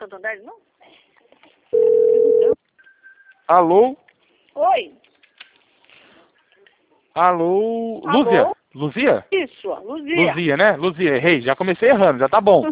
Santander, não? Alô? Oi. Alô? Alô? Lúzia? Luzia? Isso, ó, Luzia. Luzia, né? Luzia, errei. Já comecei errando, já tá bom.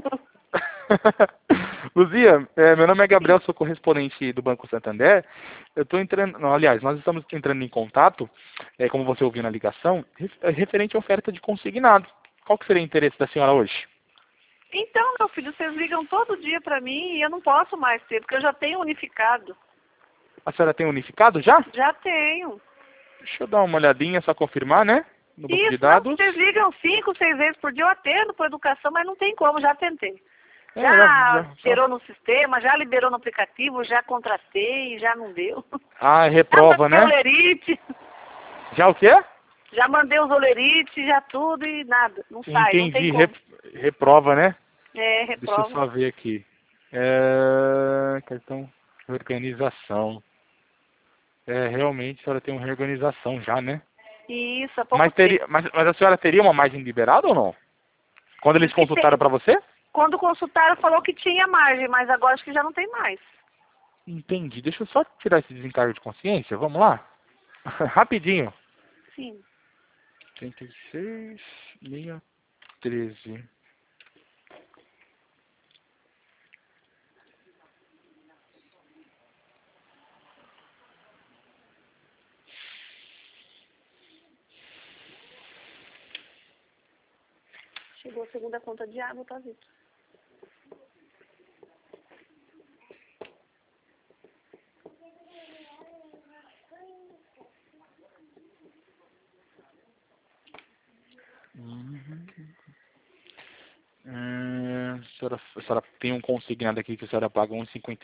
Luzia, meu nome é Gabriel, sou correspondente do Banco Santander. Eu estou entrando, não, aliás, nós estamos entrando em contato, como você ouviu na ligação, referente à oferta de consignado. Qual que seria o interesse da senhora hoje? Então, meu filho, vocês ligam todo dia pra mim e eu não posso mais ter, porque eu já tenho unificado. A senhora tem unificado já? Já tenho. Deixa eu dar uma olhadinha, só confirmar, né? No banco de Isso, não, dados. vocês ligam 5, 6 vezes por dia, eu atendo por educação, mas não tem como, já tentei. É, Já já. liberou no sistema, já liberou no aplicativo, já contratei, já não deu. Ah, Já reprova, mandei né? olerite, Já o quê? já mandei os olerites, já tudo e nada. Não sai, não tem Entendi, como. reprova, né? É, Deixa eu reprova. só ver aqui. Cartão de organização. Realmente a senhora tem uma reorganização já, né? Isso, há pouco tempo. Mas a senhora teria uma margem liberada ou não? Quando eles Diz que consultaram tem. para você? Quando consultaram, falou que tinha margem, mas agora acho que já não tem mais. Entendi. Deixa eu só tirar esse desencargo de consciência. Vamos lá? Rapidinho. Sim. 36, 613. Chegou a segunda conta de água, tá vindo. A senhora tem um consignado aqui que a senhora paga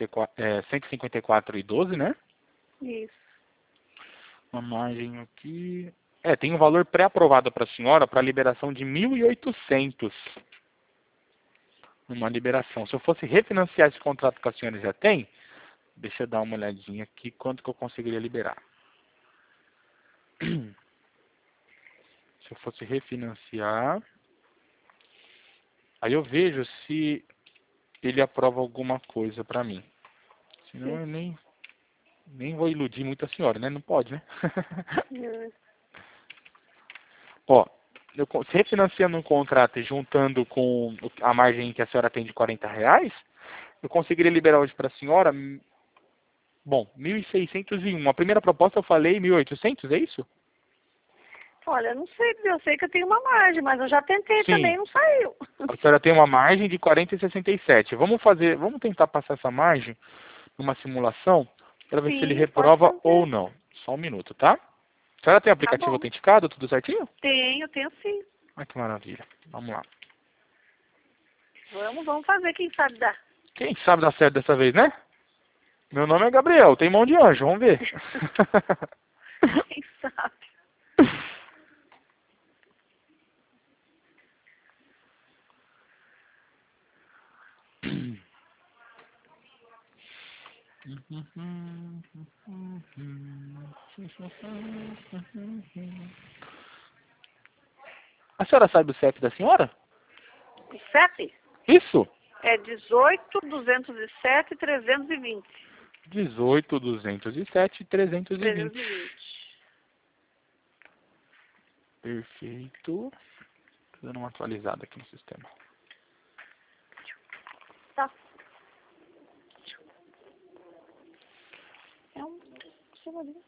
154,12, né? Isso. Uma margem aqui. Tem um valor pré-aprovado para a senhora para liberação de 1.800. Uma liberação. Se eu fosse refinanciar esse contrato que a senhora já tem, deixa eu dar uma olhadinha aqui quanto que eu conseguiria liberar. Se eu fosse refinanciar, aí eu vejo se ele aprova alguma coisa para mim. Senão Sim. eu nem vou iludir muito a senhora, né? Não pode, né? Ó, se refinanciando um contrato e juntando com a margem que a senhora tem de R$ 40, eu conseguiria liberar hoje para a senhora, bom, 1.601. A primeira proposta eu falei 1.800, é isso? Olha, não sei, eu sei que eu tenho uma margem, mas eu já tentei também Sim. e não saiu. A senhora tem uma margem de 40,67. Vamos tentar passar essa margem numa simulação para ver se ele Sim, pode reprova ou fazer. não. Só um minuto, tá? A senhora tem Tá aplicativo bom. autenticado, tudo certinho? Tenho sim. Ai, que maravilha. Vamos lá. Vamos fazer, quem sabe dá. Quem sabe dar certo dessa vez, né? Meu nome é Gabriel, tem mão de anjo, vamos ver. Quem sabe. A senhora sabe o CEP da senhora? O CEP Isso? é 18.207.320. 18.207.320. 320. Perfeito. Tô dando uma atualizada aqui no sistema. Tá. É um segundo.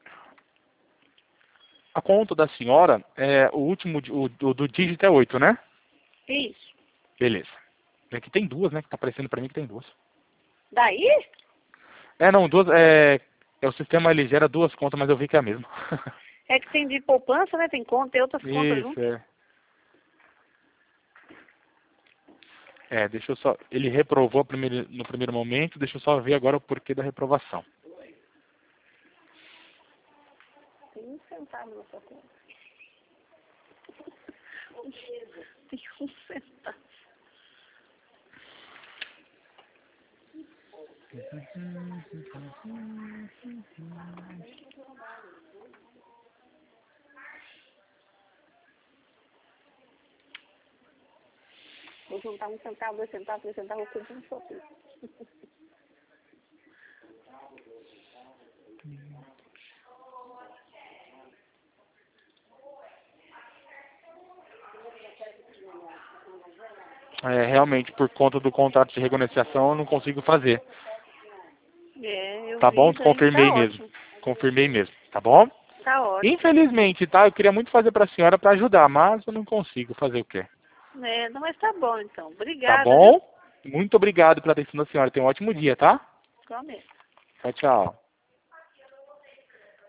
A conta da senhora, o último, o do dígito é 8, né? Isso. Beleza. Aqui tem duas, né? Que tá aparecendo pra mim que tem duas. Daí? Não, duas, o sistema ele gera duas contas, mas eu vi que é a mesma. É que tem de poupança, né? Tem conta, tem outras contas Isso, junto. deixa eu só. Ele reprovou no primeiro momento, deixa eu só ver agora o porquê da reprovação. Tem um centavo na sua conta. Tem um centavo. Vou juntar um centavo, 2 centavos, 3 centavos, tudo no shopping. realmente, por conta do contrato de renegociação, eu não consigo fazer. Eu Tá vi bom? isso aí, Confirmei tá mesmo. ótimo. Confirmei mesmo, tá bom? Tá ótimo. Infelizmente, tá? Eu queria muito fazer pra senhora pra ajudar, mas eu não consigo fazer o quê? Não, mas tá bom então. Tá Obrigada, viu? bom? Muito obrigado pela atenção da senhora. Tenha um ótimo dia, tá? Igualmente. Tchau, tchau.